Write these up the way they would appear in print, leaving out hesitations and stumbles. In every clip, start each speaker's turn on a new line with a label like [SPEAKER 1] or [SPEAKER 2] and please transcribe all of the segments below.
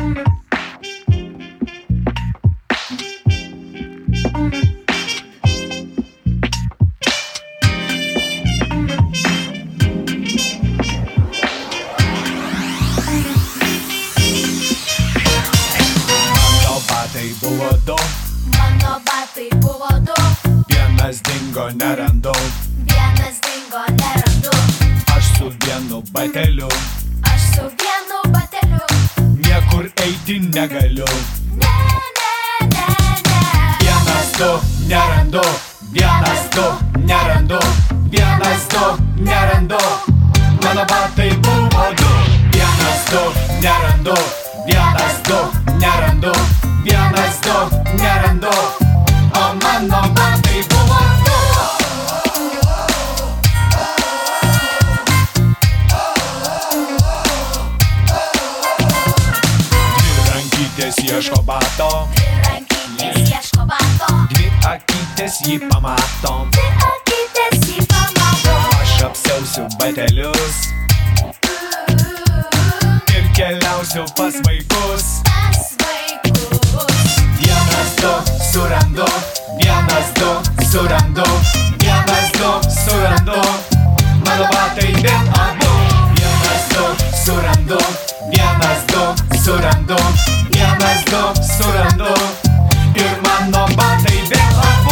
[SPEAKER 1] Mano batai buvo du.
[SPEAKER 2] Vienas dingo, nerandu. Aš su vienu bateliu. Niekur eiti negaliu. Vienas, du, nerandu. Vienas, du, nerandu. Vienas, du, nerandu. Mano batai buvo du. Vienas, du, nerandu. Vienas, du, nerandu. Vienas, du, nerandu. O mano batai buvo du. Dvi rankytės ieško bato. Dvi akytės jį pamato. Aš apsiausiu batelius ir keliausiu pas vaikus. Vienas, du, surandu. Vienas, du, surandu. Vienas, du, surandu. Mano batai vėl abu. Vienas, du, surandu. Vienas, du, surandu. Vienas, du, surandu. Ir mano batai vėl abu.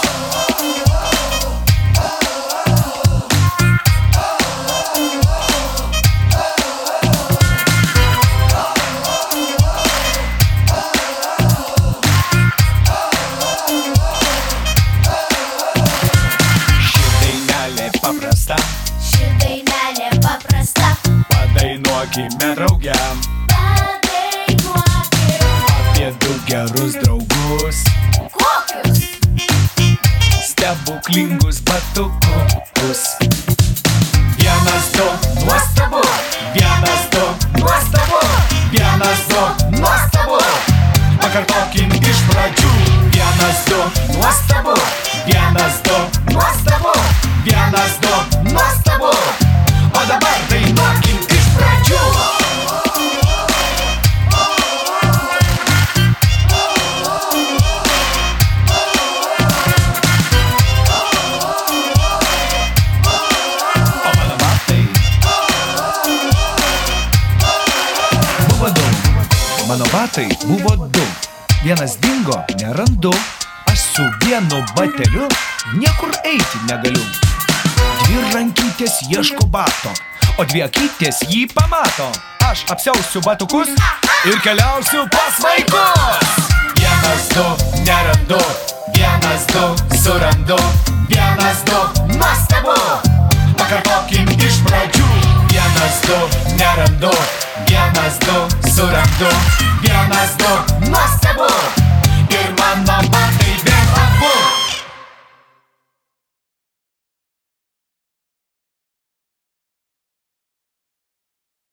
[SPEAKER 1] Ši dainelė paprasta.
[SPEAKER 2] Padainuokime drauge apie du gerus draugus.
[SPEAKER 1] Kokius?
[SPEAKER 2] Stebuklingus batukus. Vienas, du, nuostabu. Vienas, du, nuostabu. Vienas, du, nuostabu. Pakartokim iš pradžių. Vienas, du, nuostabu. Vienas, du, nuostabu. Vienas, du, nuostabu. O dabar dainuokim iš pradžių. O mano batai buvo du. Mano batai buvo du. Vienas dingo, nerandu. Aš su vienu bateliu niekur eiti negaliu. Dvi rankytės ieško bato, o dvi akytės jį pamato. Aš apsiausiu batukus ir keliausiu pas vaikus. Vienas, du, nerandu. Vienas, du, surandu. Vienas, du, nuostabu. Pakartokim iš pradžių. Vienas, du, nerandu. Vienas, du, surandu. Vienas, du, nuostabu. Ir mano